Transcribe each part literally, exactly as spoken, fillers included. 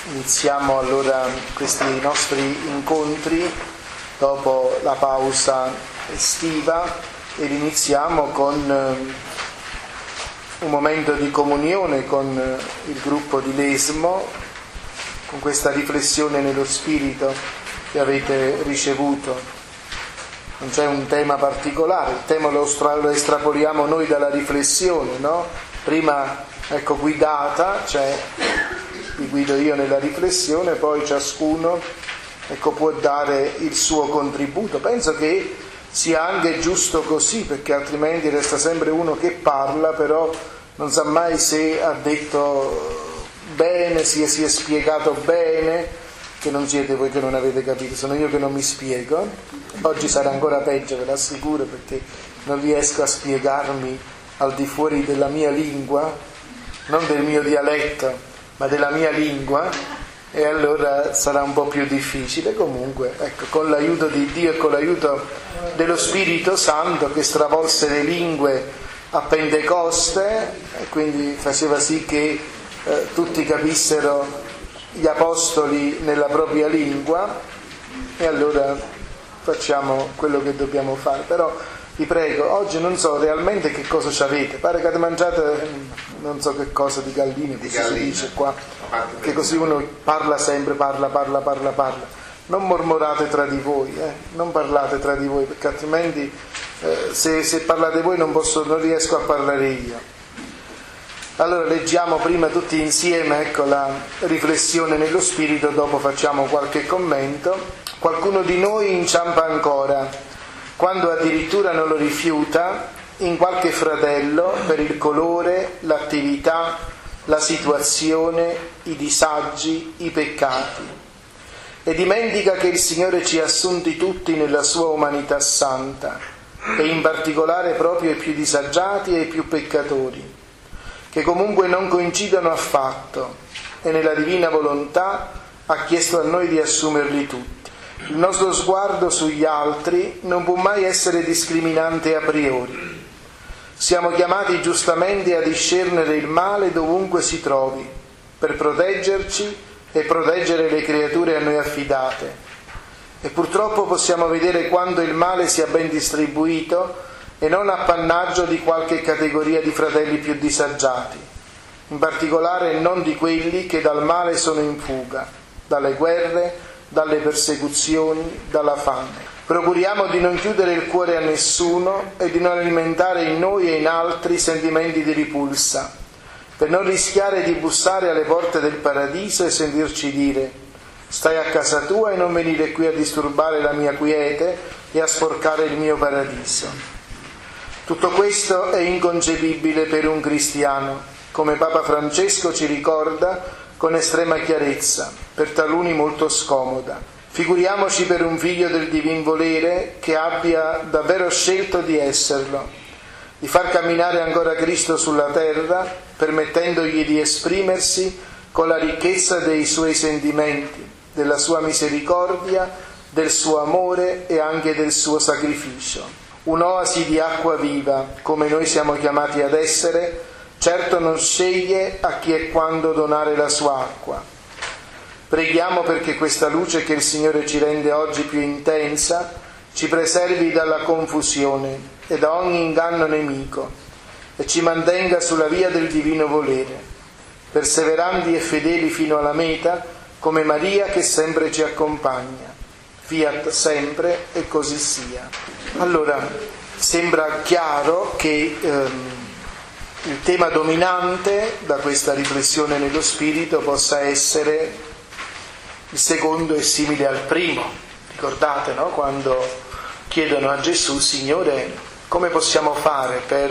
Iniziamo allora questi nostri incontri dopo la pausa estiva ed iniziamo con un momento di comunione con il gruppo di Lesmo, con questa riflessione nello spirito che avete ricevuto. Non c'è un tema particolare, il tema lo, stra- lo estrapoliamo noi dalla riflessione, no? Prima, ecco, guidata, cioè vi guido io nella riflessione, poi ciascuno, ecco, può dare il suo contributo. Penso che sia anche giusto così, perché altrimenti resta sempre uno che parla, però non sa mai se ha detto bene, se si è spiegato bene, che non siete voi che non avete capito, sono io che non mi spiego. Oggi sarà ancora peggio, ve l'assicuro, perché non riesco a spiegarmi al di fuori della mia lingua, non del mio dialetto, ma della mia lingua, e allora sarà un po' più difficile. Comunque, ecco, con l'aiuto di Dio e con l'aiuto dello Spirito Santo che stravolse le lingue a Pentecoste e quindi faceva sì che eh, tutti capissero gli apostoli nella propria lingua, e allora facciamo quello che dobbiamo fare. Però vi prego, oggi non so realmente che cosa ci avete, pare che avete mangiato non so che cosa di galline, così si dice qua, che così uno parla sempre, parla, parla, parla, parla. Non mormorate tra di voi, eh? Non parlate tra di voi, perché altrimenti eh, se, se parlate voi non posso, non riesco a parlare io. Allora leggiamo prima tutti insieme, ecco, la riflessione nello spirito, dopo facciamo qualche commento. Qualcuno di noi inciampa ancora, quando addirittura non lo rifiuta, in qualche fratello per il colore, l'attività, la situazione, i disagi, i peccati, e dimentica che il Signore ci ha assunti tutti nella sua umanità santa, e in particolare proprio i più disagiati e i più peccatori, che comunque non coincidono affatto, e nella divina volontà ha chiesto a noi di assumerli tutti. Il nostro sguardo sugli altri non può mai essere discriminante a priori. Siamo chiamati giustamente a discernere il male dovunque si trovi, per proteggerci e proteggere le creature a noi affidate. E purtroppo possiamo vedere quando il male sia ben distribuito e non appannaggio di qualche categoria di fratelli più disagiati, in particolare non di quelli che dal male sono in fuga, dalle guerre, dalle persecuzioni, dalla fame. Procuriamo di non chiudere il cuore a nessuno e di non alimentare in noi e in altri sentimenti di ripulsa, per non rischiare di bussare alle porte del paradiso e sentirci dire: stai a casa tua e non venire qui a disturbare la mia quiete e a sporcare il mio paradiso. Tutto questo è inconcepibile per un cristiano, come Papa Francesco ci ricorda con estrema chiarezza, per taluni molto scomoda. Figuriamoci per un figlio del divin volere che abbia davvero scelto di esserlo, di far camminare ancora Cristo sulla terra, permettendogli di esprimersi con la ricchezza dei suoi sentimenti, della sua misericordia, del suo amore e anche del suo sacrificio. Un'oasi di acqua viva, come noi siamo chiamati ad essere, certo non sceglie a chi e quando donare la sua acqua. Preghiamo perché questa luce che il Signore ci rende oggi più intensa ci preservi dalla confusione e da ogni inganno nemico e ci mantenga sulla via del divino volere, perseveranti e fedeli fino alla meta, come Maria che sempre ci accompagna. Fiat sempre, e così sia. Allora, sembra chiaro che ehm, il tema dominante da questa riflessione nello spirito possa essere il secondo è simile al primo. Ricordate, no? Quando chiedono a Gesù: Signore, come possiamo fare per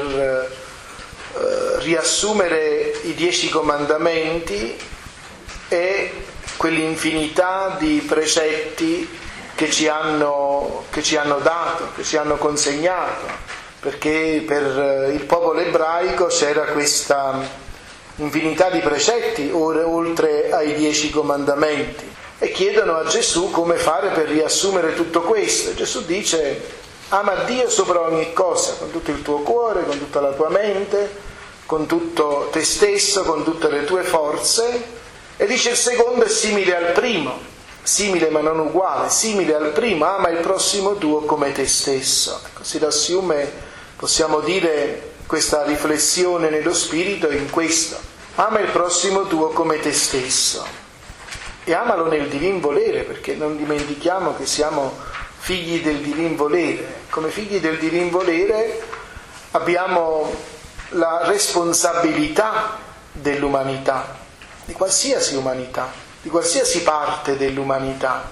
eh, riassumere i dieci comandamenti e quell'infinità di precetti che ci hanno, che ci hanno dato, che ci hanno consegnato? Perché per il popolo ebraico c'era questa infinità di precetti oltre ai dieci comandamenti, e chiedono a Gesù come fare per riassumere tutto questo. E Gesù dice: ama Dio sopra ogni cosa, con tutto il tuo cuore, con tutta la tua mente, con tutto te stesso, con tutte le tue forze, E dice il secondo è simile al primo, simile ma non uguale, simile al primo, ama il prossimo tuo come te stesso. Ecco, si riassume, possiamo dire, questa riflessione nello spirito in questo: ama il prossimo tuo come te stesso, e amalo nel divin volere, perché non dimentichiamo che siamo figli del divin volere. Come figli del divin volere abbiamo la responsabilità dell'umanità, di qualsiasi umanità, di qualsiasi parte dell'umanità.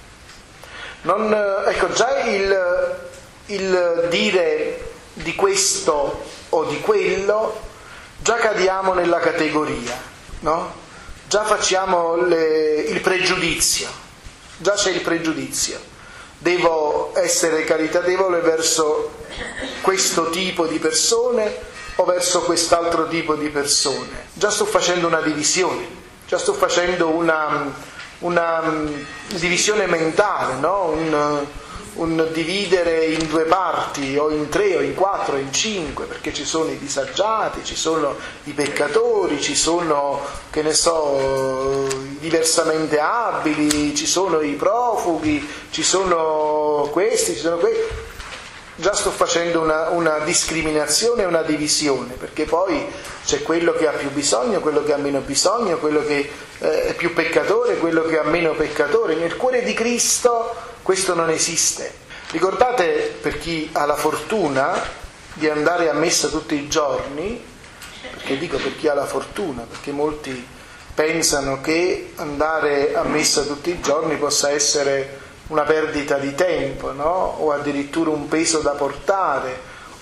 Non, ecco, già il, il dire di questo o di quello, già cadiamo nella categoria, no? Già facciamo le, il pregiudizio, già c'è il pregiudizio. Devo essere caritatevole verso questo tipo di persone o verso quest'altro tipo di persone. Già sto facendo una divisione, già sto facendo una, una divisione mentale, no? Un, un dividere in due parti, o in tre, o in quattro, o in cinque, perché ci sono i disagiati, ci sono i peccatori, ci sono, che ne so, i diversamente abili, ci sono i profughi, ci sono questi, ci sono questi. Già sto facendo una, una discriminazione e una divisione, perché poi c'è quello che ha più bisogno, quello che ha meno bisogno, quello che eh, è più peccatore, quello che ha meno peccatore. Nel cuore di Cristo questo non esiste. Ricordate, per chi ha la fortuna di andare a messa tutti i giorni, perché dico per chi ha la fortuna, perché molti pensano che andare a messa tutti i giorni possa essere una perdita di tempo, no? O addirittura un peso da portare,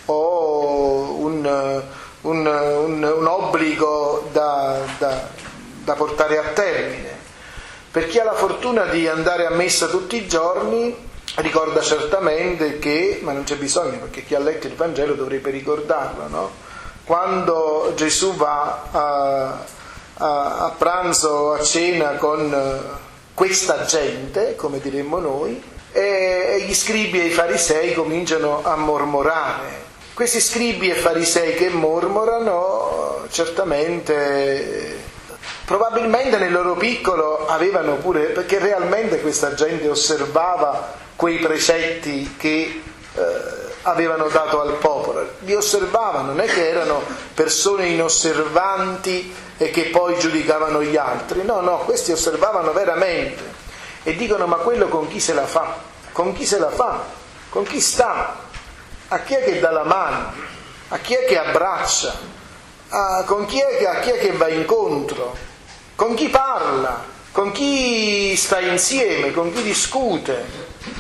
o un, un, un, un obbligo da, da, da portare a termine. Per chi ha la fortuna di andare a messa tutti i giorni ricorda certamente che, ma non c'è bisogno, perché chi ha letto il Vangelo dovrebbe ricordarlo, no? Quando Gesù va a, a, a pranzo, a cena con questa gente, come diremmo noi, e gli scribi e i farisei cominciano a mormorare. Questi scribi e farisei che mormorano, certamente, probabilmente nel loro piccolo avevano pure, perché realmente questa gente osservava quei precetti che eh, avevano dato al popolo, li osservavano, non è che erano persone inosservanti e che poi giudicavano gli altri, no, no, questi osservavano veramente e dicono: ma quello con chi se la fa? Con chi se la fa? Con chi sta? A chi è che dà la mano? A chi è che abbraccia? A, con chi è che, a chi è che va incontro? Con chi parla? Con chi sta insieme? Con chi discute?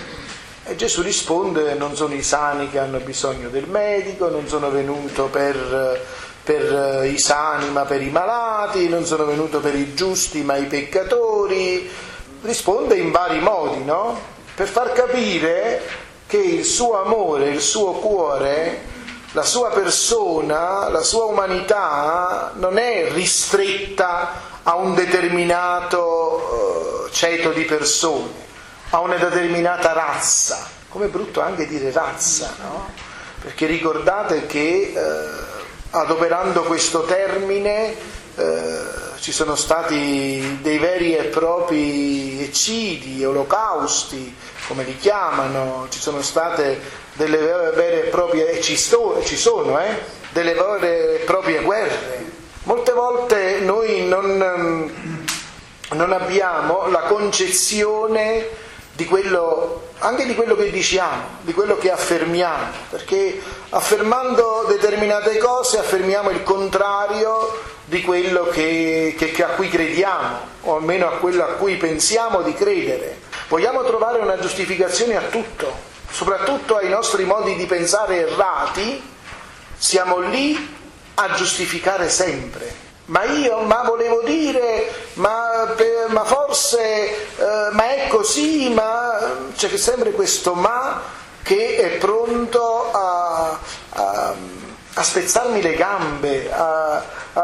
E Gesù risponde: non sono i sani che hanno bisogno del medico, non sono venuto per, per i sani ma per i malati, non sono venuto per i giusti ma i peccatori. Risponde in vari modi, no? Per far capire che il suo amore, il suo cuore, la sua persona, la sua umanità non è ristretta a un determinato uh, ceto di persone, a una determinata razza. Com'è brutto anche dire razza, no? Perché ricordate che eh, adoperando questo termine eh, ci sono stati dei veri e propri eccidi, olocausti, come li chiamano, ci sono state delle vere e proprie, e ci, sto, ci sono, eh, delle vere e proprie guerre. Molte volte noi non, non abbiamo la concezione di quello, anche di quello che diciamo, di quello che affermiamo, perché affermando determinate cose affermiamo il contrario di quello che, che, a cui crediamo, o almeno a quello a cui pensiamo di credere. Vogliamo trovare una giustificazione a tutto, soprattutto ai nostri modi di pensare errati, siamo lì a giustificare sempre. Ma io, ma volevo dire, ma, ma forse, eh, ma è così, ma c'è sempre questo ma che è pronto a, a, a spezzarmi le gambe, a,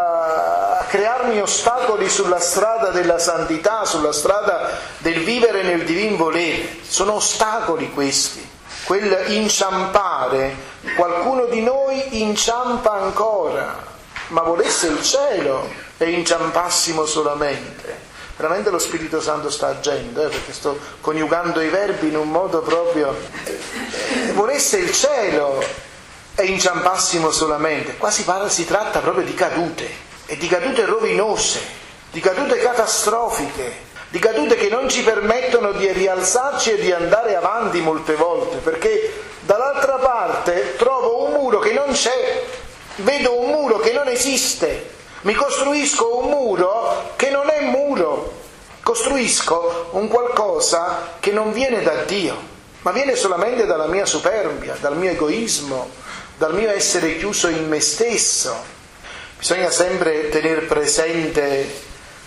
a crearmi ostacoli sulla strada della santità, sulla strada del vivere nel divin volere. Sono ostacoli questi, quel inciampare. Qualcuno di noi inciampa ancora. ma volesse il cielo e inciampassimo solamente. Veramente lo Spirito Santo sta agendo, eh, perché sto coniugando i verbi in un modo proprio... Eh, volesse il cielo e inciampassimo solamente. Qua si parla, si tratta proprio di cadute, e di cadute rovinose, di cadute catastrofiche, di cadute che non ci permettono di rialzarci e di andare avanti molte volte, perché dall'altra parte trovo un muro che non c'è, vedo un muro che non esiste, mi costruisco un muro che non è muro, costruisco un qualcosa che non viene da Dio, ma viene solamente dalla mia superbia, dal mio egoismo, dal mio essere chiuso in me stesso. Bisogna sempre tenere presente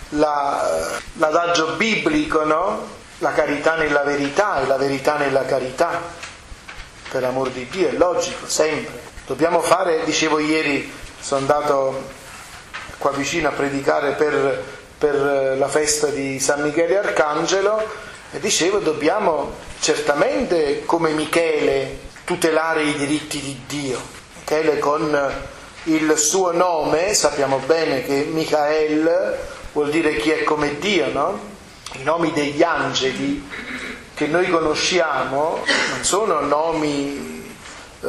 La, l'adagio biblico, no? La carità nella verità e la verità nella carità. Per amor di Dio, è logico, sempre. Dobbiamo fare, dicevo ieri, sono andato qua vicino a predicare per, per la festa di San Michele Arcangelo e dicevo, dobbiamo certamente, come Michele, tutelare i diritti di Dio. Michele con il suo nome, sappiamo bene che Michael vuol dire chi è come Dio, no? I nomi degli angeli che noi conosciamo non sono nomi eh,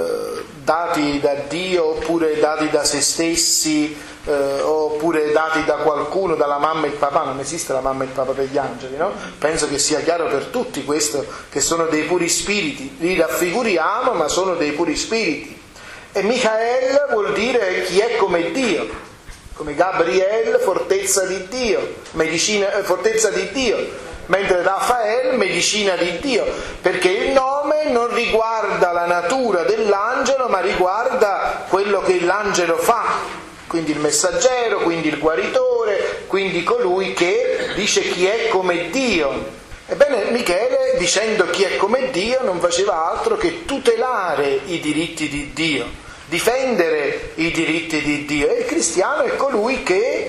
dati da Dio oppure dati da se stessi eh, oppure dati da qualcuno, dalla mamma e il papà. Non esiste la mamma e il papà degli angeli, no? Penso che sia chiaro per tutti questo, che sono dei puri spiriti. Li raffiguriamo, ma sono dei puri spiriti. E Michael vuol dire chi è come Dio. Come Gabriel, fortezza di Dio, medicina, fortezza di Dio, mentre Raffaele, medicina di Dio, perché il nome non riguarda la natura dell'angelo, ma riguarda quello che l'angelo fa, quindi il messaggero, quindi il guaritore, quindi colui che dice chi è come Dio. Ebbene, Michele, dicendo chi è come Dio, non faceva altro che tutelare i diritti di Dio, difendere i diritti di Dio. E il cristiano è colui che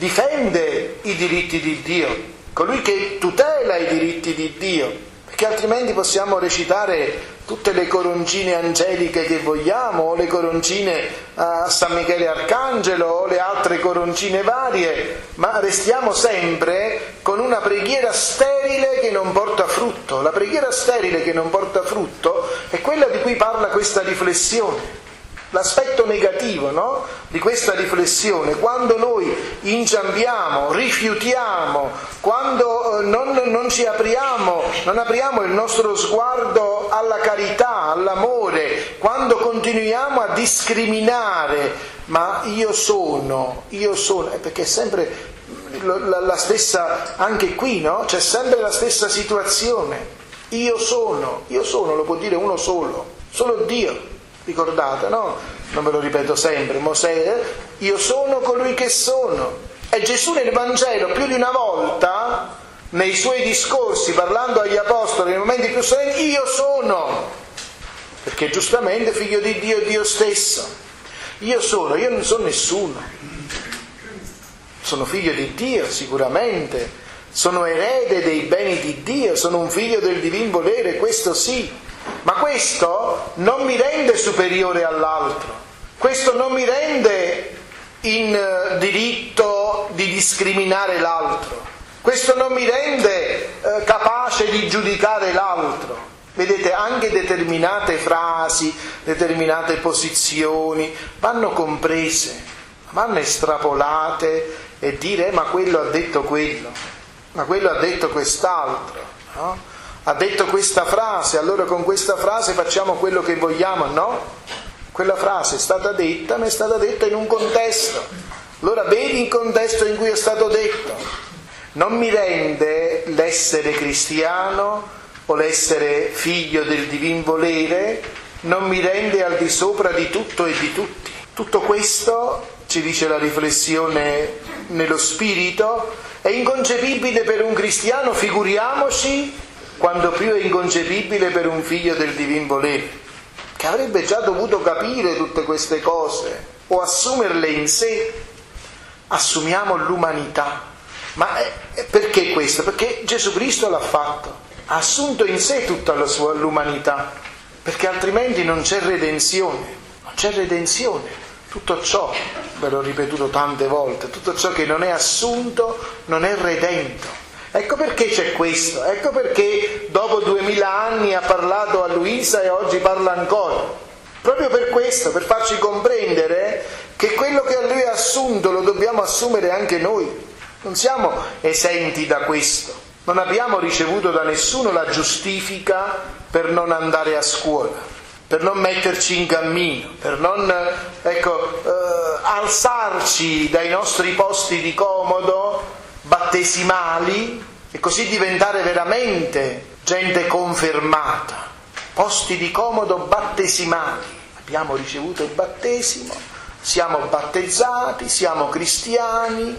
difende i diritti di Dio, colui che tutela i diritti di Dio, perché altrimenti possiamo recitare tutte le coroncine angeliche che vogliamo, o le coroncine a San Michele Arcangelo, o le altre coroncine varie, ma restiamo sempre con una preghiera sterile che non porta frutto. La preghiera sterile che non porta frutto è quella di cui parla questa riflessione. L'aspetto negativo, no? Di questa riflessione, quando noi inciampiamo, rifiutiamo, quando non, non ci apriamo, non apriamo il nostro sguardo alla carità, all'amore, quando continuiamo a discriminare, ma io sono, io sono, perché è sempre la, la stessa, anche qui, no? C'è sempre la stessa situazione, io sono, io sono, lo può dire uno solo, solo Dio. Ricordate, no? Non ve lo ripeto sempre, Mosè, io sono colui che sono. E Gesù nel Vangelo più di una volta, nei suoi discorsi, parlando agli apostoli, nei momenti più solenni, io sono. Perché giustamente figlio di Dio è Dio stesso. Io sono, io non sono nessuno. Sono figlio di Dio, sicuramente. Sono erede dei beni di Dio, sono un figlio del divin volere, questo sì. Ma questo non mi rende superiore all'altro, questo non mi rende in diritto di discriminare l'altro, questo non mi rende eh, capace di giudicare l'altro. Vedete, anche determinate frasi, determinate posizioni vanno comprese, vanno estrapolate e dire eh, ma quello ha detto quello, ma quello ha detto quest'altro, no? Ha detto questa frase, allora con questa frase facciamo quello che vogliamo, no? Quella frase è stata detta, ma è stata detta in un contesto. Allora vedi il contesto in cui è stato detto. Non mi rende l'essere cristiano o l'essere figlio del divin volere, non mi rende al di sopra di tutto e di tutti. Tutto questo, ci dice la riflessione nello spirito, è inconcepibile per un cristiano, figuriamoci quando più è inconcepibile per un figlio del divin volere, che avrebbe già dovuto capire tutte queste cose o assumerle in sé. Assumiamo l'umanità. Ma perché questo? Perché Gesù Cristo l'ha fatto, ha assunto in sé tutta la sua l'umanità, perché altrimenti non c'è redenzione, non c'è redenzione. Tutto ciò, ve l'ho ripetuto tante volte, tutto ciò che non è assunto non è redento. Ecco perché c'è questo, ecco perché dopo duemila anni ha parlato a Luisa e oggi parla ancora. Proprio per questo, per farci comprendere che quello che a lui ha assunto lo dobbiamo assumere anche noi. Non siamo esenti da questo. Non abbiamo ricevuto da nessuno la giustifica per non andare a scuola, per non metterci in cammino, per non ecco, eh, alzarci dai nostri posti di comodo battesimali e così diventare veramente gente confermata. Posti di comodo battesimali. Abbiamo ricevuto il battesimo, siamo battezzati, siamo cristiani,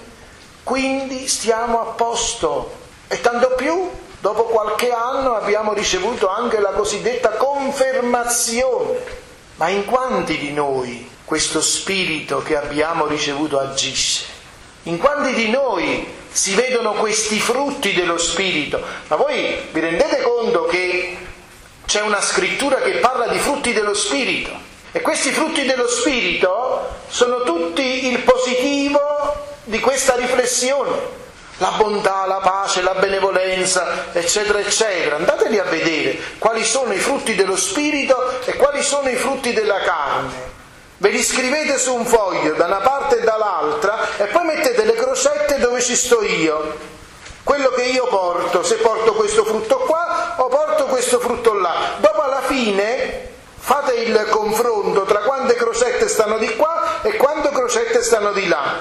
quindi stiamo a posto. E tanto più, dopo qualche anno abbiamo ricevuto anche la cosiddetta confermazione. Ma in quanti di noi questo spirito che abbiamo ricevuto agisce? In quanti di noi si vedono questi frutti dello spirito? Ma voi vi rendete conto che c'è una scrittura che parla di frutti dello spirito? E questi frutti dello spirito sono tutti il positivo di questa riflessione. La bontà, la pace, la benevolenza, eccetera, eccetera. Andateli a vedere quali sono i frutti dello spirito e quali sono i frutti della carne. Ve li scrivete su un foglio da una parte e dall'altra e poi mettete le crocette dove ci sto io. Quello che io porto, se porto questo frutto qua o porto questo frutto là. Dopo alla fine fate il confronto tra quante crocette stanno di qua e quante crocette stanno di là.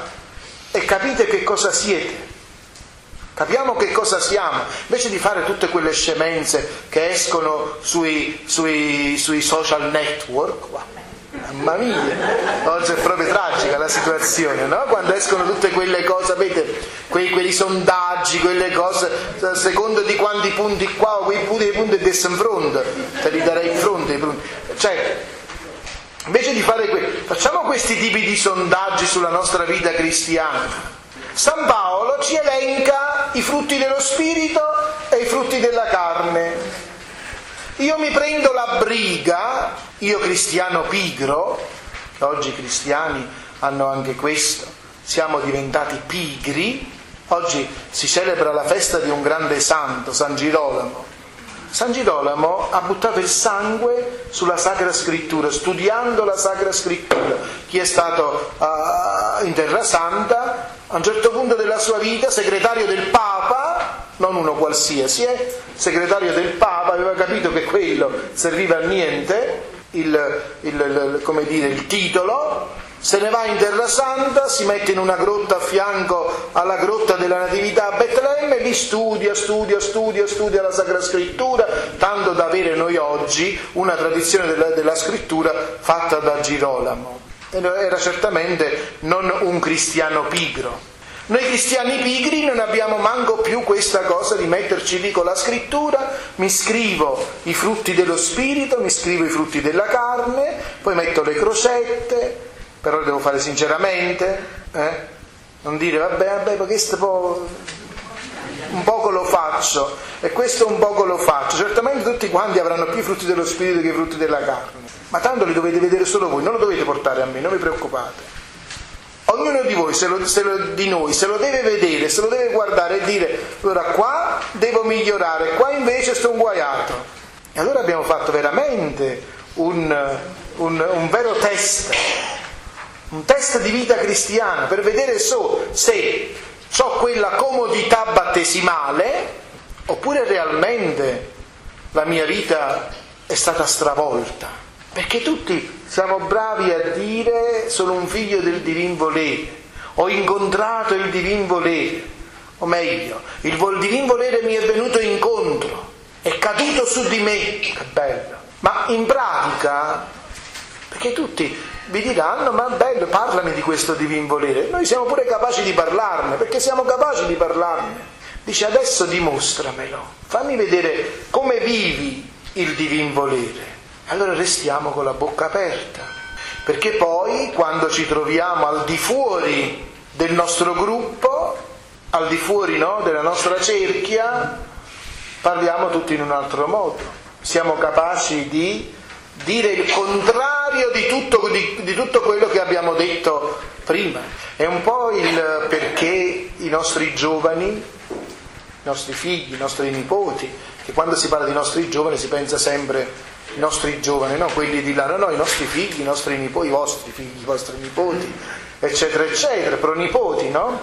E capite che cosa siete. Capiamo che cosa siamo, invece di fare tutte quelle scemenze che escono sui, sui, sui social network. Mamma mia, oggi è proprio tragica la situazione, no? Quando escono tutte quelle cose, sapete, quei, quelli sondaggi, quelle cose, secondo di quanti punti qua o quei punti, punti di fronte, te li darei in fronte, cioè, invece di fare que- facciamo questi tipi di sondaggi sulla nostra vita cristiana. San Paolo ci elenca i frutti dello spirito e i frutti della carne. Io mi prendo la briga, io cristiano pigro, oggi i cristiani hanno anche questo, siamo diventati pigri. Oggi si celebra la festa di un grande santo, San Girolamo. San Girolamo ha buttato il sangue sulla Sacra Scrittura, studiando la Sacra Scrittura. Chi è stato uh, in Terra Santa, a un certo punto della sua vita, segretario del Papa, non uno qualsiasi, eh, segretario del Papa, aveva capito che quello serviva a niente, il, il, il, come dire, il titolo, se ne va in Terra Santa, si mette in una grotta a fianco alla grotta della Natività a Betlemme, lì studia, studia, studia, studia la Sacra Scrittura, tanto da avere noi oggi una tradizione della, della Scrittura fatta da Girolamo. Era certamente non un cristiano pigro. Noi cristiani pigri non abbiamo manco più questa cosa di metterci lì con la scrittura, mi scrivo i frutti dello spirito, mi scrivo i frutti della carne, poi metto le crocette, però lo devo fare sinceramente, eh? Non dire vabbè, vabbè, ma questo po'... un poco lo faccio e questo un poco lo faccio. Certamente tutti quanti avranno più frutti dello spirito che i frutti della carne, ma tanto li dovete vedere solo voi, non lo dovete portare a me, non vi preoccupate. Ognuno di voi, se lo, se lo, di noi, se lo deve vedere, se lo deve guardare e dire allora qua devo migliorare, qua invece sto un guaiato. E allora abbiamo fatto veramente un, un, un vero test, un test di vita cristiana per vedere so, se ho quella comodità battesimale oppure realmente la mia vita è stata stravolta. Perché tutti siamo bravi a dire sono un figlio del divin volere, ho incontrato il divin volere, o meglio, il divin volere mi è venuto incontro, è caduto su di me, che bello. Ma in pratica, perché tutti vi diranno ma bello, parlami di questo divin volere, noi siamo pure capaci di parlarne, perché siamo capaci di parlarne. Dice adesso dimostramelo, fammi vedere come vivi il divin volere. Allora restiamo con la bocca aperta, perché poi quando ci troviamo al di fuori del nostro gruppo, al di fuori no, della nostra cerchia, parliamo tutti in un altro modo. Siamo capaci di dire il contrario di tutto, di, di tutto quello che abbiamo detto prima. È un po' il perché i nostri giovani, i nostri figli, i nostri nipoti, che quando si parla di nostri giovani si pensa sempre i nostri giovani, no? Quelli di là, no, no, i nostri figli, i nostri nipoti, i vostri figli, i vostri nipoti, eccetera, eccetera, pronipoti, no?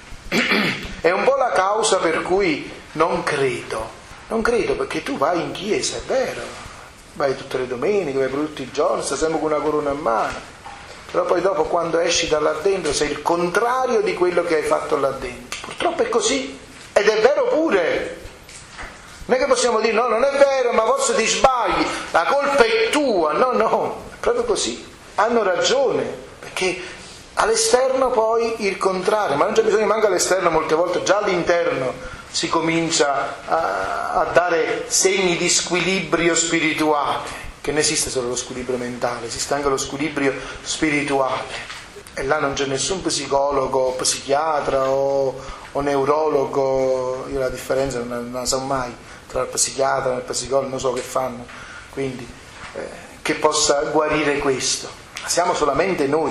È un po' la causa per cui non credo, non credo perché tu vai in chiesa, è vero, vai tutte le domeniche, vai per tutti i giorni, stai sempre con una corona in mano, però poi dopo quando esci da là dentro sei il contrario di quello che hai fatto là dentro. Purtroppo è così, ed è vero pure. Non è che possiamo dire no, non è vero, ma forse ti sbagli, la colpa è tua. No, no, è proprio così. Hanno ragione, perché all'esterno poi il contrario, ma non c'è bisogno manco all'esterno, molte volte già all'interno si comincia a, a dare segni di squilibrio spirituale, che non esiste solo lo squilibrio mentale, esiste anche lo squilibrio spirituale. E là non c'è nessun psicologo, psichiatra o, o neurologo, io la differenza non, non la so mai, tra il psichiatra e il psicologo, non so che fanno, quindi eh, che possa guarire questo. Siamo solamente noi.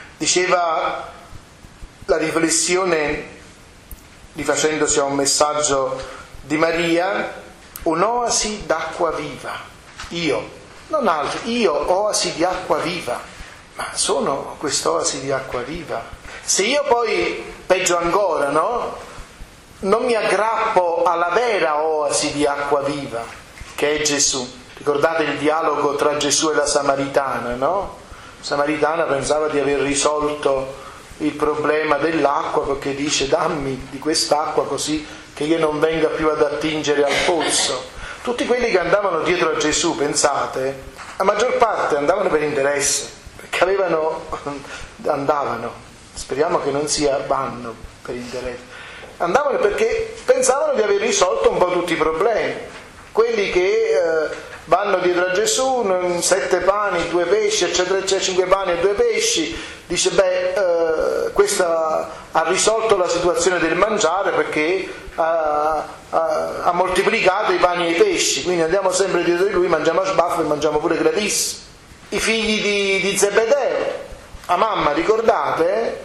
Diceva la riflessione, rifacendosi a un messaggio di Maria, un'oasi d'acqua viva. Io, non altro, io oasi di acqua viva. Ma sono quest'oasi di acqua viva? Se io poi, peggio ancora, no? Non mi aggrappo alla vera oasi di acqua viva, che è Gesù. Ricordate il dialogo tra Gesù e la Samaritana, no? La Samaritana pensava di aver risolto il problema dell'acqua perché dice dammi di quest'acqua così che io non venga più ad attingere al pozzo. Tutti quelli che andavano dietro a Gesù, pensate, la maggior parte andavano per interesse, perché avevano, andavano, speriamo che non sia vanno per interesse, andavano perché pensavano di aver risolto un po' tutti i problemi. Quelli che eh, vanno dietro a Gesù, sette pani, due pesci, eccetera, eccetera, cinque pani e due pesci, dice beh, eh, questa ha risolto la situazione del mangiare perché ha, ha, ha moltiplicato i pani e i pesci, quindi andiamo sempre dietro di lui, mangiamo a sbaffo e mangiamo pure gratis. I figli di, di Zebedeo, a mamma, ricordate?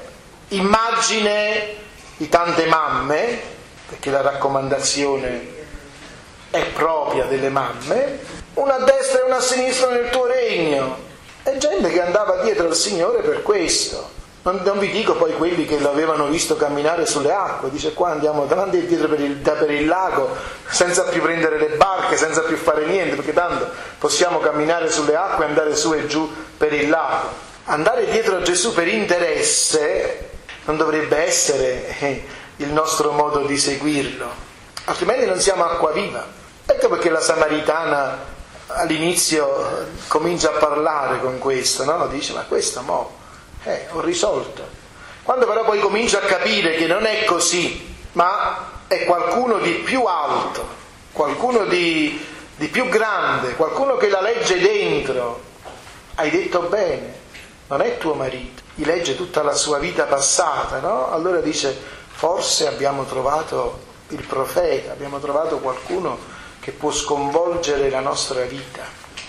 Immagine di tante mamme, perché la raccomandazione è propria delle mamme, una a destra e una a sinistra nel tuo regno. È gente che andava dietro al Signore per questo. Non, non vi dico poi quelli che l'avevano visto camminare sulle acque, dice qua andiamo davanti e dietro per il, per il lago senza più prendere le barche, senza più fare niente, perché tanto possiamo camminare sulle acque e andare su e giù per il lago. Andare dietro a Gesù per interesse non dovrebbe essere eh, il nostro modo di seguirlo, altrimenti non siamo acqua viva. Ecco perché la Samaritana all'inizio comincia a parlare con questo, no? Dice ma questo mo eh, ho risolto. Quando però poi comincia a capire che non è così, ma è qualcuno di più alto, qualcuno di, di più grande, qualcuno che la legge dentro, hai detto bene, non è tuo marito, gli legge tutta la sua vita passata, no? Allora dice, forse abbiamo trovato il profeta, abbiamo trovato qualcuno che può sconvolgere la nostra vita.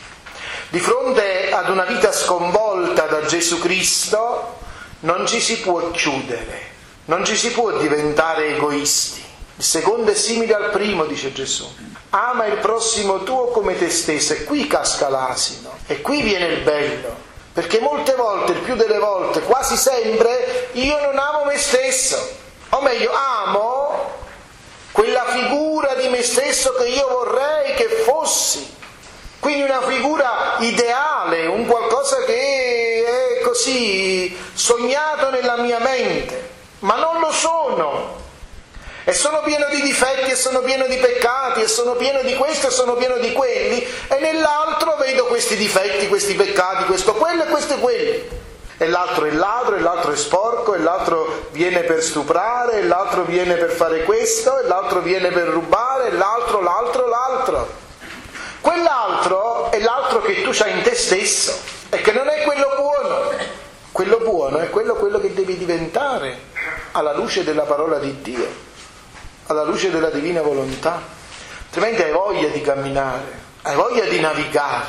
Di fronte ad una vita sconvolta da Gesù Cristo non ci si può chiudere, non ci si può diventare egoisti. Il secondo è simile al primo, dice Gesù. Ama il prossimo tuo come te stesso. E qui casca l'asino, e qui viene il bello. Perché molte volte, il più delle volte, quasi sempre, io non amo me stesso. O meglio, amo quella figura di me stesso che io vorrei che fossi. Quindi una figura ideale, un qualcosa che è così sognato nella mia mente. Ma non lo sono. E sono pieno di difetti, e sono pieno di peccati, e sono pieno di questo, e sono pieno di quelli, e nell'altro vedo questi difetti, questi peccati, questo, quello e questo e quelli. E l'altro è ladro, e l'altro è sporco, e l'altro viene per stuprare, e l'altro viene per fare questo, e l'altro viene per rubare, e l'altro, l'altro, l'altro. Quell'altro è l'altro che tu c'hai in te stesso, e che non è quello buono. Quello buono è quello, quello che devi diventare alla luce della parola di Dio, alla luce della divina volontà. Altrimenti hai voglia di camminare, hai voglia di navigare,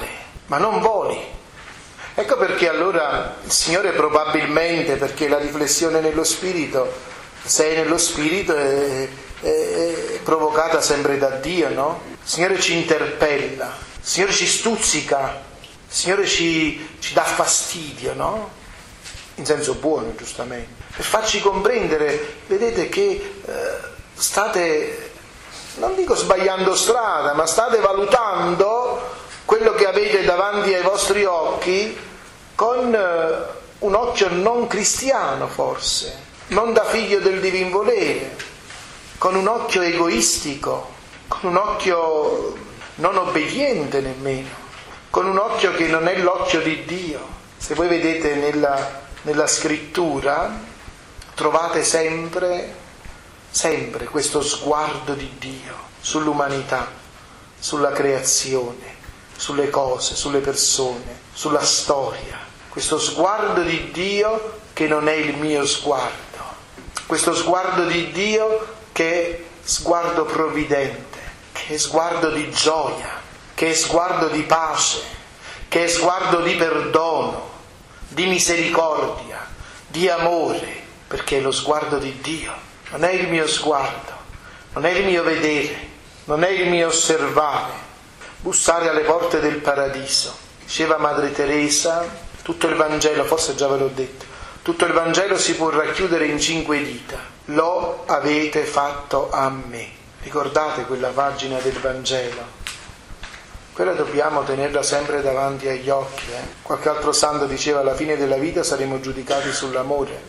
ma non voli. Ecco perché allora il Signore probabilmente, perché la riflessione nello Spirito, se è nello Spirito, è, è, è provocata sempre da Dio, no? Il Signore ci interpella, il Signore ci stuzzica, il Signore ci, ci dà fastidio, no? In senso buono, giustamente, per farci comprendere, vedete che eh, state, non dico sbagliando strada, ma state valutando quello che avete davanti ai vostri occhi con eh, un occhio non cristiano forse, non da figlio del divin volere, con un occhio egoistico, con un occhio non obbediente nemmeno, con un occhio che non è l'occhio di Dio. Se voi vedete nella, nella scrittura trovate sempre, sempre questo sguardo di Dio sull'umanità, sulla creazione, sulle cose, sulle persone, sulla storia. Questo sguardo di Dio che non è il mio sguardo, questo sguardo di Dio che è sguardo provvidente, che è sguardo di gioia, che è sguardo di pace, che è sguardo di perdono, di misericordia, di amore, perché è lo sguardo di Dio, non è il mio sguardo, non è il mio vedere, non è il mio osservare. Bussare alle porte del paradiso. Diceva Madre Teresa, tutto il Vangelo, forse già ve l'ho detto, tutto il Vangelo si può racchiudere in cinque dita. Lo avete fatto a me. Ricordate quella pagina del Vangelo? Quella dobbiamo tenerla sempre davanti agli occhi. Eh? Qualche altro santo diceva alla fine della vita saremo giudicati sull'amore.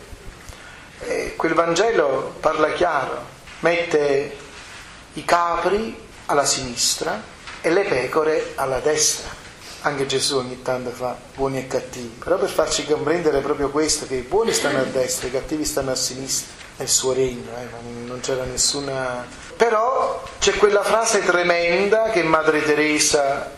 E quel Vangelo parla chiaro, mette i capri alla sinistra e le pecore alla destra. Anche Gesù ogni tanto fa buoni e cattivi, però per farci comprendere proprio questo, che i buoni stanno a destra, i cattivi stanno a sinistra nel suo regno, eh? Non c'era nessuna... Però c'è quella frase tremenda che Madre Teresa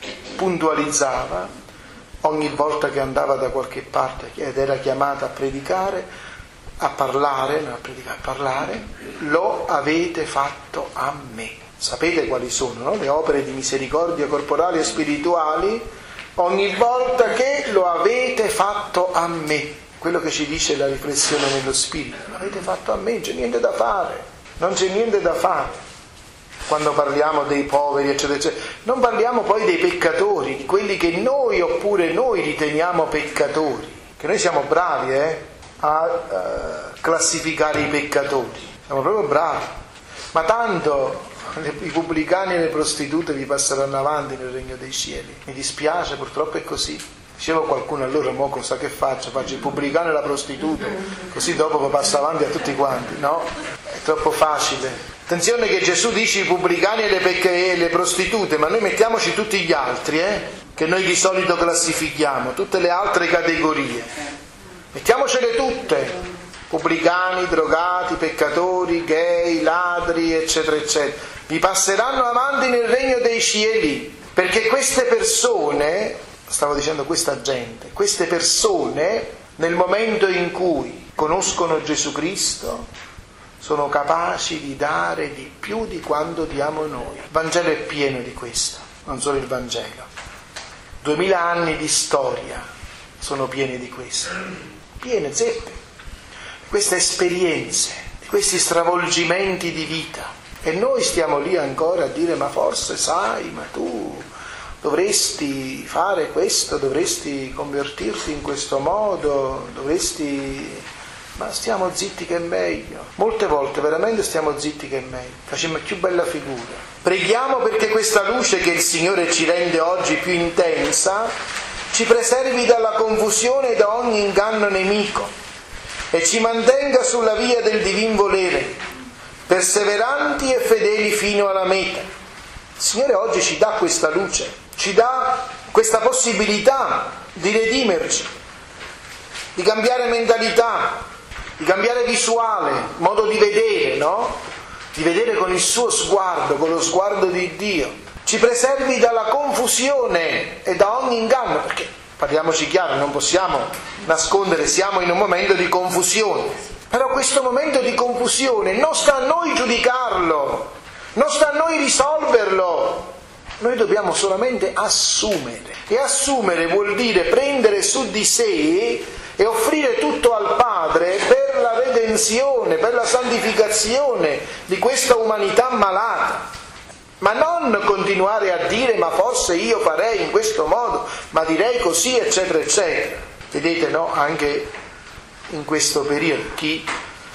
puntualizzava ogni volta che andava da qualche parte ed era chiamata a predicare, a parlare, non a predicare, a parlare: lo avete fatto a me. Sapete quali sono, no? Le opere di misericordia corporali e spirituali, ogni volta che lo avete fatto a me. Quello che ci dice la riflessione nello Spirito: lo avete fatto a me, non c'è niente da fare, non c'è niente da fare. Quando parliamo dei poveri, eccetera, eccetera, non parliamo poi dei peccatori, di quelli che noi oppure noi riteniamo peccatori, che noi siamo bravi eh, a uh, classificare i peccatori, siamo proprio bravi, ma tanto i pubblicani e le prostitute vi passeranno avanti nel regno dei cieli. Mi dispiace, purtroppo è così. Dicevo qualcuno, allora mo cosa che faccio? Faccio il pubblicano e la prostituta, così dopo passo avanti a tutti quanti. No, è troppo facile. Attenzione che Gesù dice i pubblicani e le, pecche, e le prostitute, ma noi mettiamoci tutti gli altri, eh, che noi di solito classifichiamo, tutte le altre categorie. Mettiamocele tutte: pubblicani, drogati, peccatori, gay, ladri, eccetera, eccetera. Vi passeranno avanti nel regno dei cieli, perché queste persone, stavo dicendo questa gente, queste persone nel momento in cui conoscono Gesù Cristo sono capaci di dare di più di quanto diamo noi. Il Vangelo è pieno di questo, non solo il Vangelo. Duemila anni di storia sono pieni di questo, piene, zeppe, queste esperienze, questi stravolgimenti di vita. E noi stiamo lì ancora a dire: ma forse sai, ma tu dovresti fare questo, dovresti convertirti in questo modo, dovresti... Ma stiamo zitti che è meglio. Molte volte veramente stiamo zitti che è meglio. Facciamo più bella figura. Preghiamo perché questa luce che il Signore ci rende oggi più intensa ci preservi dalla confusione e da ogni inganno nemico e ci mantenga sulla via del divin volere, perseveranti e fedeli fino alla meta. Il Signore oggi ci dà questa luce, ci dà questa possibilità di redimerci, di cambiare mentalità, di cambiare visuale, modo di vedere, no? Di vedere con il suo sguardo, con lo sguardo di Dio. Ci preservi dalla confusione e da ogni inganno, perché, parliamoci chiaro, non possiamo nascondere, siamo in un momento di confusione. Però questo momento di confusione non sta a noi giudicarlo, non sta a noi risolverlo. noi dobbiamo solamente assumere. E assumere vuol dire prendere su di sé e offrire tutto al Padre per la redenzione, per la santificazione di questa umanità malata. Ma non continuare a dire ma forse io farei in questo modo, ma direi così, eccetera, eccetera. Vedete, no? Anche in questo periodo chi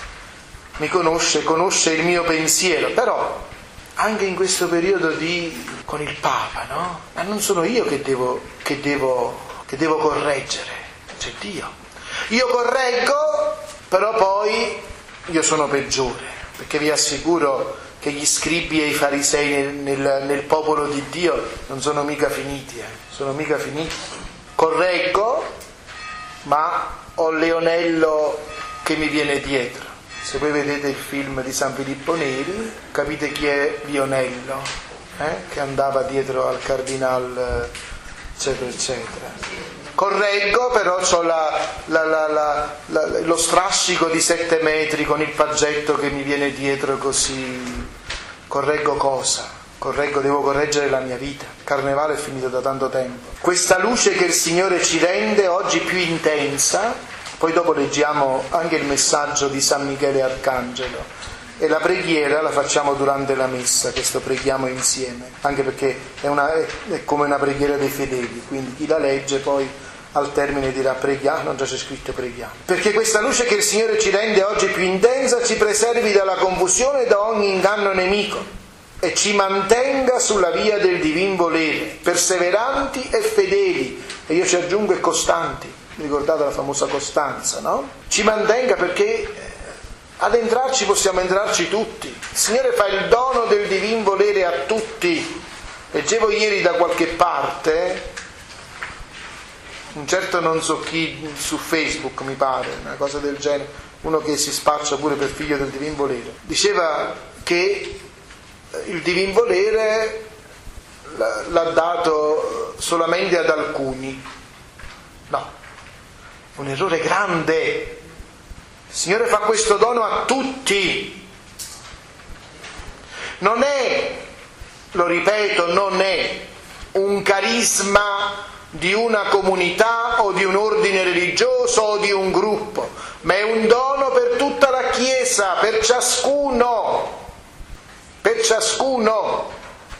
mi conosce, conosce il mio pensiero, però anche in questo periodo di con il Papa, no? Ma non sono io che devo, che devo, che devo correggere, c'è Dio. Io correggo, però poi io sono peggiore, perché vi assicuro che gli scribi e i farisei nel, nel, nel popolo di Dio non sono mica finiti, eh? sono mica finiti. Correggo, ma ho Leonello che mi viene dietro. Se voi vedete il film di San Filippo Neri, capite chi è Lionello, eh? che andava dietro al cardinal, eccetera, eccetera. Correggo, però ho la, la, la, la, la, lo strascico di sette metri con il paggetto che mi viene dietro così. Correggo cosa? Correggo, devo correggere la mia vita. Il carnevale è finito da tanto tempo. Questa luce che il Signore ci rende oggi più intensa. Poi dopo leggiamo anche il messaggio di San Michele Arcangelo e la preghiera la facciamo durante la messa, questo preghiamo insieme, anche perché è, una, è come una preghiera dei fedeli, quindi chi la legge poi al termine dirà preghiamo, non già c'è scritto preghiamo. Perché questa luce che il Signore ci rende oggi più intensa ci preservi dalla confusione e da ogni inganno nemico e ci mantenga sulla via del divin volere, perseveranti e fedeli, e io ci aggiungo e costanti. Ricordate la famosa costanza, no? Ci mantenga perché ad entrarci possiamo entrarci tutti. Il Signore fa il dono del divin volere a tutti. Leggevo ieri da qualche parte, un certo non so chi su Facebook mi pare, una cosa del genere, uno che si spaccia pure per figlio del divin volere, diceva che il divin volere l'ha dato solamente ad alcuni. No. Un errore grande. Il Signore fa questo dono a tutti. Non è, lo ripeto, non è un carisma di una comunità o di un ordine religioso o di un gruppo, ma è un dono per tutta la Chiesa, per ciascuno, per ciascuno.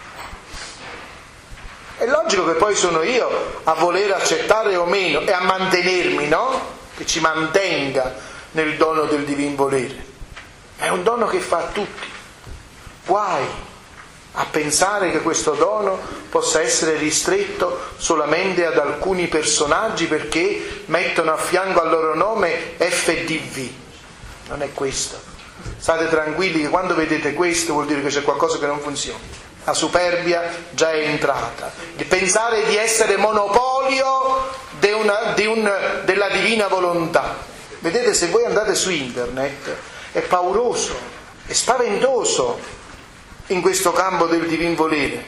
È logico che poi sono io a voler accettare o meno e a mantenermi, no? Che ci mantenga nel dono del divin volere. È un dono che fa a tutti. Guai a pensare che questo dono possa essere ristretto solamente ad alcuni personaggi perché mettono a fianco al loro nome F D V. Non è questo. State tranquilli che quando vedete questo vuol dire che c'è qualcosa che non funziona. La superbia già è entrata. Il pensare di essere monopolio de una, di un, della divina volontà. Vedete, se voi andate su internet, è pauroso, è spaventoso in questo campo del divin volere.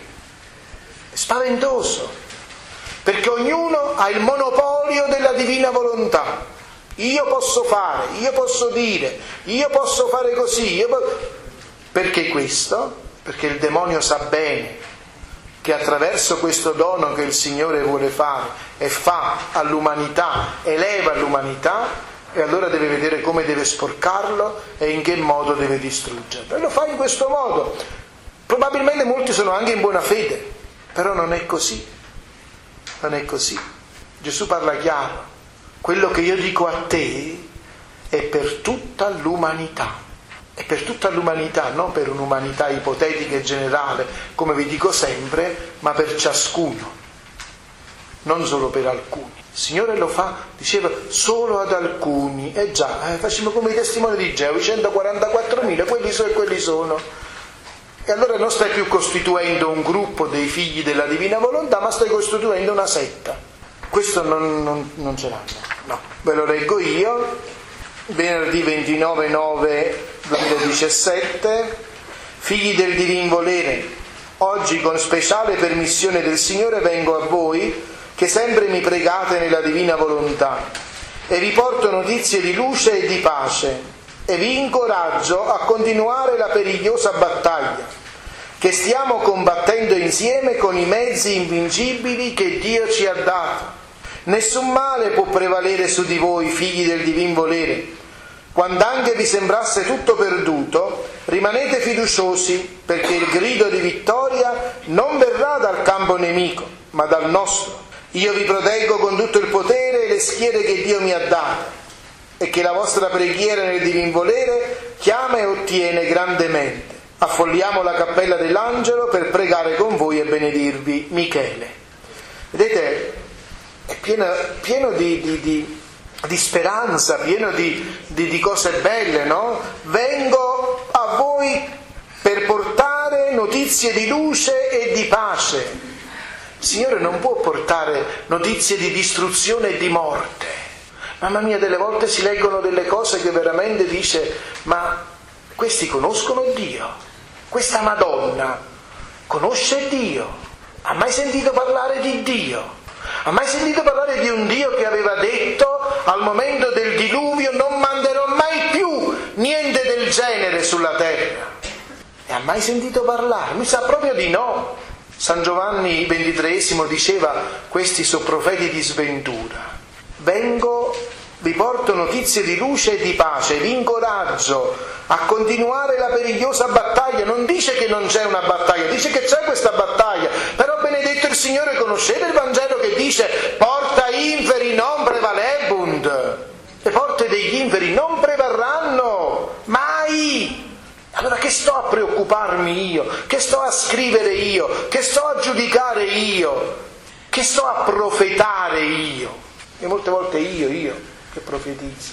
È spaventoso. Perché ognuno ha il monopolio della divina volontà. Io posso fare, io posso dire, io posso fare così. Io po- Perché questo? Perché il demonio sa bene che attraverso questo dono che il Signore vuole fare e fa all'umanità, eleva l'umanità, e allora deve vedere come deve sporcarlo e in che modo deve distruggerlo. E lo fa in questo modo. Probabilmente molti sono anche in buona fede, però non è così. Non è così. Gesù parla chiaro. Quello che io dico a te è per tutta l'umanità. È per tutta l'umanità, non per un'umanità ipotetica e generale, come vi dico sempre, ma per ciascuno, non solo per alcuni. Il Signore lo fa, diceva, solo ad alcuni. E già, eh, facciamo come i testimoni di Geova, i centoquarantaquattromila, quelli sono e quelli sono. E allora non stai più costituendo un gruppo dei figli della divina volontà, ma stai costituendo una setta. Questo non, non, non ce l'hanno. No, ve lo leggo io. Venerdì ventinove nove duemiladiciassette, figli del divin volere, oggi con speciale permissione del Signore vengo a voi che sempre mi pregate nella divina volontà e vi porto notizie di luce e di pace e vi incoraggio a continuare la perigliosa battaglia che stiamo combattendo insieme con i mezzi invincibili che Dio ci ha dato. Nessun male può prevalere su di voi, figli del divin volere. Quando anche vi sembrasse tutto perduto, rimanete fiduciosi, perché il grido di vittoria non verrà dal campo nemico, ma dal nostro. Io vi proteggo con tutto il potere e le schiere che Dio mi ha dato, e che la vostra preghiera nel divin volere chiama e ottiene grandemente. Affolliamo la cappella dell'angelo per pregare con voi e benedirvi. Michele. Vedete, è pieno, pieno di, di, di, di speranza, pieno di, di, di cose belle, no? Vengo a voi per portare notizie di luce e di pace. Il Signore non può portare notizie di distruzione e di morte. Mamma mia, delle volte si leggono delle cose che veramente dice, ma questi conoscono Dio? Questa Madonna conosce Dio? Ha mai sentito parlare di Dio? Ha mai sentito parlare di un Dio che aveva detto al momento del diluvio non manderò mai più niente del genere sulla terra? E ha mai sentito parlare? Mi sa proprio di no. San Giovanni ventitreesimo diceva, questi sono profeti di sventura. Vengo, vi porto notizie di luce e di pace, vi incoraggio a continuare la perigliosa battaglia. Non dice che non c'è una battaglia, dice che c'è questa battaglia. Però benedetto il Signore, conoscete il Vangelo che dice porta inferi non prevalebunt? Le porte degli inferi non prevarranno mai. Allora che sto a preoccuparmi io? Che sto a scrivere io? Che sto a giudicare io? Che sto a profetare io? E molte volte io, io che profetizzo.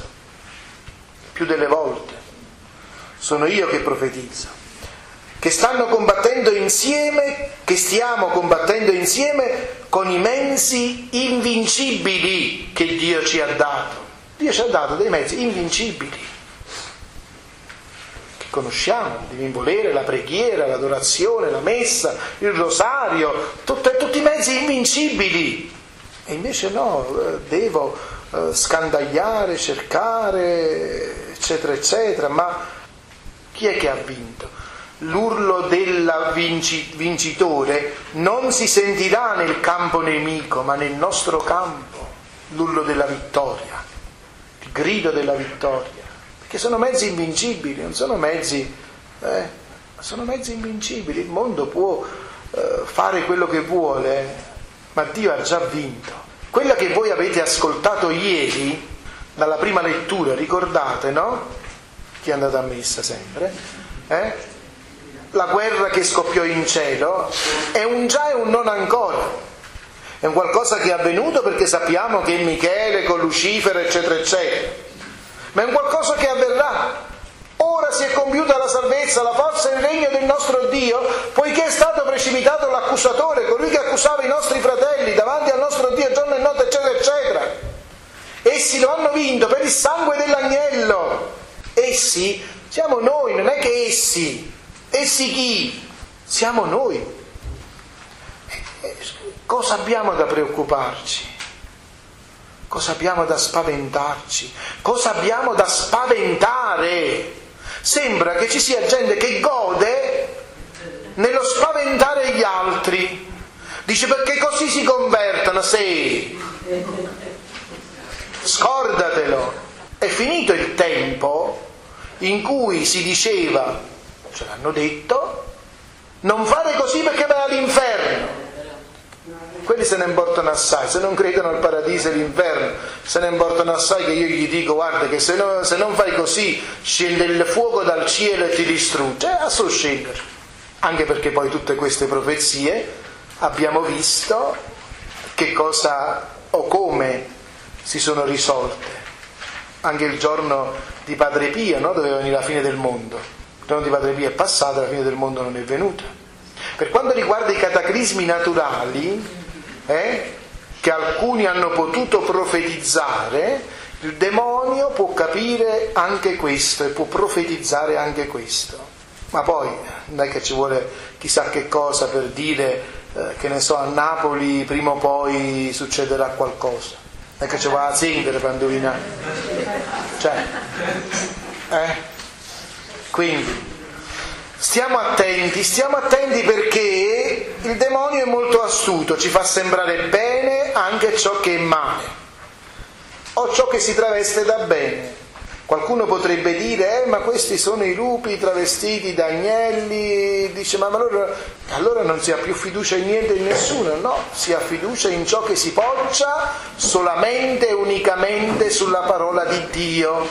Più delle volte sono io che profetizzo. Che stanno combattendo insieme, che stiamo combattendo insieme con i mezzi invincibili che Dio ci ha dato. Dio ci ha dato dei mezzi invincibili. Conosciamo, il divin volere, la preghiera, l'adorazione, la messa, il rosario, tutti, tutti i mezzi invincibili. E invece no, devo eh, scandagliare, cercare, eccetera, eccetera. Ma chi è che ha vinto? L'urlo del vinci, vincitore non si sentirà nel campo nemico, ma nel nostro campo. L'urlo della vittoria, il grido della vittoria. Che sono mezzi invincibili, non sono mezzi, eh, sono mezzi invincibili. Il mondo può eh, fare quello che vuole, ma Dio ha già vinto. Quella che voi avete ascoltato ieri, dalla prima lettura, ricordate, no? Chi è andato a messa sempre? Eh? La guerra che scoppiò in cielo è un già e un non ancora. È un qualcosa che è avvenuto perché sappiamo che Michele con Lucifero, eccetera, eccetera. Ma è un qualcosa che avverrà. Ora si è compiuta la salvezza, la forza e il regno del nostro Dio, poiché è stato precipitato l'accusatore, colui che accusava i nostri fratelli davanti al nostro Dio giorno e notte, eccetera, eccetera. Essi lo hanno vinto per il sangue dell'agnello. Essi siamo noi, non è che essi. Essi chi? Siamo noi. Cosa abbiamo da preoccuparci? Cosa abbiamo da spaventarci? Cosa abbiamo da spaventare? Sembra che ci sia gente che gode nello spaventare gli altri. Dice perché così si convertono, sì. Scordatelo. È finito il tempo in cui si diceva, ce l'hanno detto, non fare così perché vai all'inferno. Quelli se ne importano assai, se non credono al paradiso e all'inferno, se ne importano assai che io gli dico guarda che se, no, se non fai così scende il fuoco dal cielo e ti distrugge, eh, a solo scendere. Anche perché poi tutte queste profezie abbiamo visto che cosa o come si sono risolte. Anche il giorno di Padre Pio, no? Doveva venire la fine del mondo. Il giorno di Padre Pio è passato, la fine del mondo non è venuta. Per quanto riguarda i cataclismi naturali, Eh, che alcuni hanno potuto profetizzare, il demonio può capire anche questo e può profetizzare anche questo. Ma poi non è che ci vuole chissà che cosa per dire eh, che ne so, a Napoli prima o poi succederà qualcosa. Non è che ci va a zingere per indovinare. Cioè, eh? Quindi Stiamo attenti, stiamo attenti perché il demonio è molto astuto, ci fa sembrare bene anche ciò che è male, o ciò che si traveste da bene. Qualcuno potrebbe dire, eh, ma questi sono i lupi travestiti da agnelli, dice, ma allora, allora non si ha più fiducia in niente e in nessuno. No, si ha fiducia in ciò che si poggia solamente e unicamente sulla parola di Dio.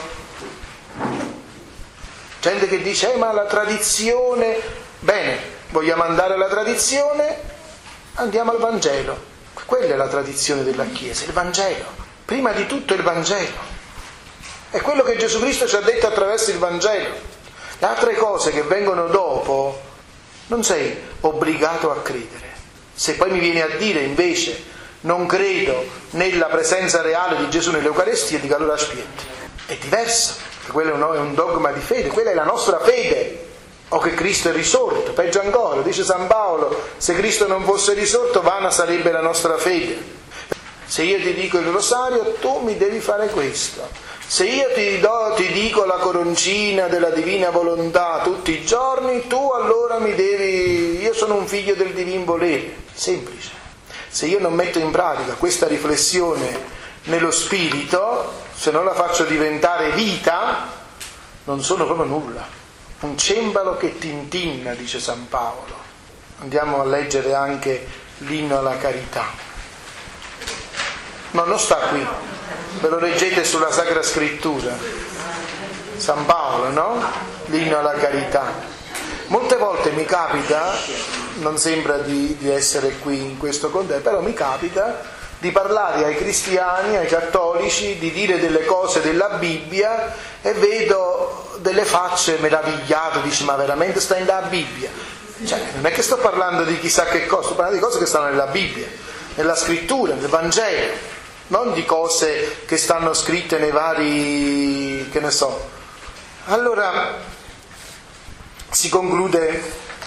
Gente che dice, eh, ma la tradizione, bene, vogliamo andare alla tradizione? Andiamo al Vangelo. Quella è la tradizione della Chiesa, il Vangelo. Prima di tutto il Vangelo. È quello che Gesù Cristo ci ha detto attraverso il Vangelo. Le altre cose che vengono dopo non sei obbligato a credere. Se poi mi vieni a dire invece non credo nella presenza reale di Gesù nell'Eucaristia, dico allora aspetta, è diverso, perché quello è un dogma di fede, quella è la nostra fede, o che Cristo è risorto. Peggio ancora, dice San Paolo, se Cristo non fosse risorto vana sarebbe la nostra fede. Se io ti dico il rosario, tu mi devi fare questo. Se io ti, do, ti dico la coroncina della divina volontà tutti i giorni, tu allora mi devi... Io sono un figlio del divin volere. Semplice. Se io non metto in pratica questa riflessione nello spirito, se non la faccio diventare vita, non sono proprio nulla. Un cembalo che tintinna, dice San Paolo. Andiamo a leggere anche l'inno alla carità. No, non sta qui. Ve lo leggete sulla Sacra Scrittura, San Paolo, no? L'inno alla carità. Molte volte mi capita, non sembra di, di essere qui in questo contesto, però mi capita di parlare ai cristiani, ai cattolici, di dire delle cose della Bibbia e vedo delle facce meravigliate, dici ma veramente sta nella Bibbia? Cioè, non è che sto parlando di chissà che cosa, sto parlando di cose che stanno nella Bibbia, nella Scrittura, nel Vangelo. Non di cose che stanno scritte nei vari, che ne so. Allora si conclude: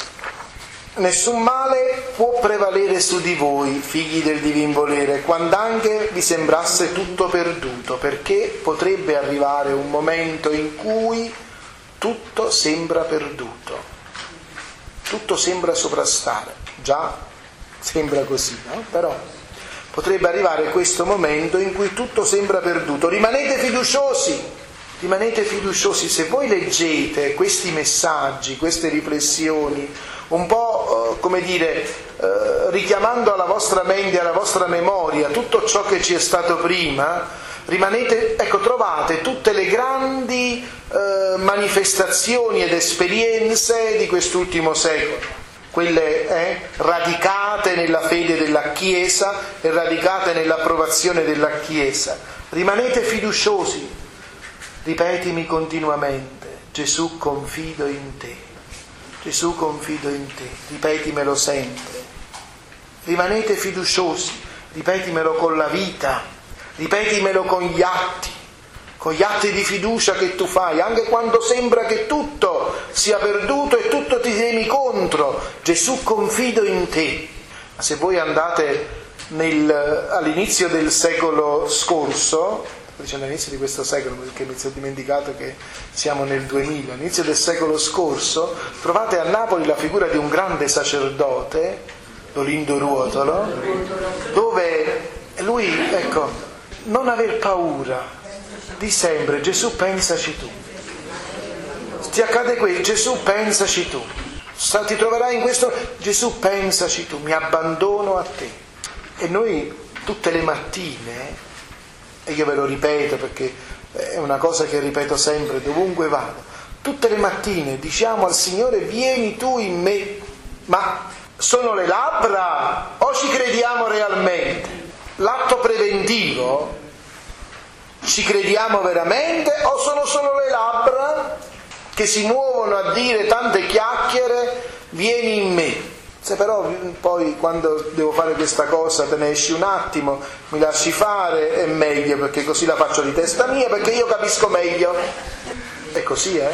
nessun male può prevalere su di voi, figli del divin volere, quand'anche vi sembrasse tutto perduto, perché potrebbe arrivare un momento in cui tutto sembra perduto, tutto sembra sovrastare. Già sembra così, no? Però potrebbe arrivare questo momento in cui tutto sembra perduto. Rimanete fiduciosi, rimanete fiduciosi. Se voi leggete questi messaggi, queste riflessioni, un po' eh, come dire, eh, richiamando alla vostra mente, alla vostra memoria tutto ciò che ci è stato prima, rimanete, ecco, trovate tutte le grandi eh, manifestazioni ed esperienze di quest'ultimo secolo. Quelle eh, radicate nella fede della Chiesa e radicate nell'approvazione della Chiesa. Rimanete fiduciosi, ripetimi continuamente: Gesù, confido in te, Gesù, confido in te, ripetimelo sempre. Rimanete fiduciosi, ripetimelo con la vita, ripetimelo con gli atti, con gli atti di fiducia che tu fai, anche quando sembra che tutto sia perduto e tutto ti temi contro. Gesù, confido in te. Ma se voi andate nel, all'inizio del secolo scorso, dicendo all'inizio di questo secolo perché mi sono dimenticato che siamo nel duemila, all'inizio del secolo scorso, trovate a Napoli la figura di un grande sacerdote, Dolindo Ruotolo, dove lui, ecco, non aver paura, di sempre: Gesù, pensaci tu. Ti accade questo, Gesù, pensaci tu. Ti troverai in questo, Gesù, pensaci tu, mi abbandono a te. E noi tutte le mattine, e io ve lo ripeto perché è una cosa che ripeto sempre dovunque vado, tutte le mattine diciamo al Signore: vieni tu in me. Ma sono le labbra o ci crediamo realmente? L'atto preventivo, ci crediamo veramente o sono solo le labbra che si muovono a dire tante chiacchiere, vieni in me? Se però poi quando devo fare questa cosa te ne esci un attimo, mi lasci fare, è meglio, perché così la faccio di testa mia, perché io capisco meglio. È così, eh?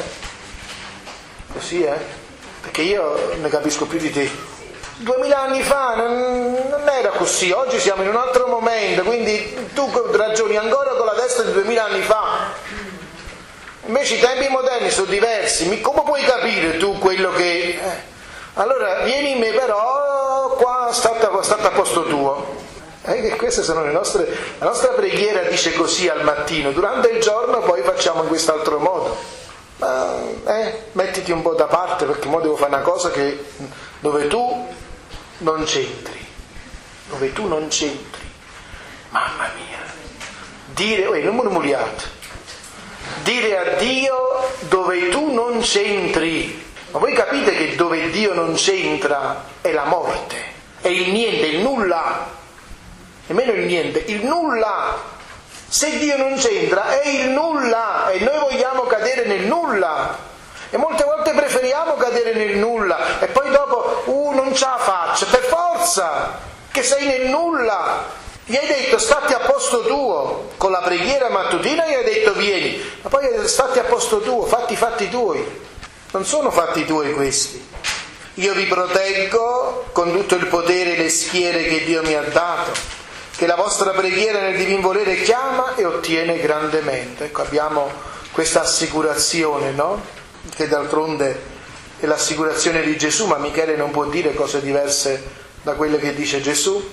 Così, eh? Perché io ne capisco più di te. Duemila anni fa non, non era così, oggi siamo in un altro momento, quindi tu ragioni ancora con la testa di duemila anni fa. Invece i tempi moderni sono diversi, come puoi capire tu quello che... Eh? Allora vieni in me però qua state a posto tuo. Eh, queste sono le nostre... La nostra preghiera dice così al mattino, durante il giorno poi facciamo in quest'altro modo. Ma, eh, mettiti un po' da parte perché mo devo fare una cosa che, dove tu non c'entri. Dove tu non c'entri. Mamma mia. Dire, oh, non murmuriate. Dire a Dio dove tu non c'entri. Ma voi capite che dove Dio non c'entra è la morte, è il niente, il nulla, nemmeno il niente, il nulla. Se Dio non c'entra è il nulla e noi vogliamo cadere nel nulla e molte volte preferiamo cadere nel nulla e poi dopo, uh, non ce la faccio, per forza, che sei nel nulla. Gli hai detto statti a posto tuo, con la preghiera mattutina gli hai detto vieni, ma poi statti a posto tuo, fatti i fatti tuoi. Non sono fatti tuoi questi. Io vi proteggo con tutto il potere e le schiere che Dio mi ha dato, che la vostra preghiera nel divin volere chiama e ottiene grandemente. Ecco, abbiamo questa assicurazione, no? Che d'altronde è l'assicurazione di Gesù, ma Michele non può dire cose diverse da quelle che dice Gesù.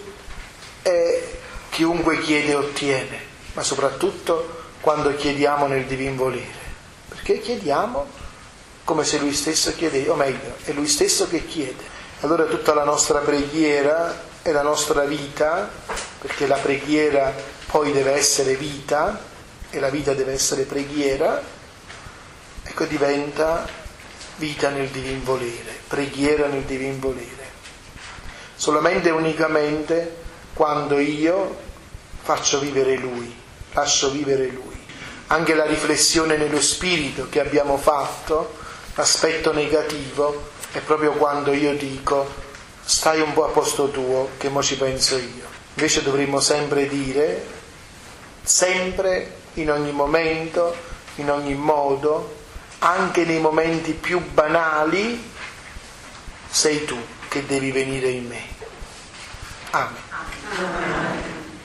E chiunque chiede ottiene, ma soprattutto quando chiediamo nel divin volere. Perché chiediamo come se lui stesso chiedeva, o meglio, è lui stesso che chiede. Allora tutta la nostra preghiera e la nostra vita, perché la preghiera poi deve essere vita e la vita deve essere preghiera, ecco, diventa vita nel divin volere, preghiera nel divin volere. Solamente e unicamente quando io faccio vivere lui, lascio vivere lui. Anche la riflessione nello spirito che abbiamo fatto, l'aspetto negativo è proprio quando io dico stai un po' a posto tuo che mo ci penso io. Invece dovremmo sempre dire, sempre, in ogni momento, in ogni modo, anche nei momenti più banali, sei tu che devi venire in me. Amen.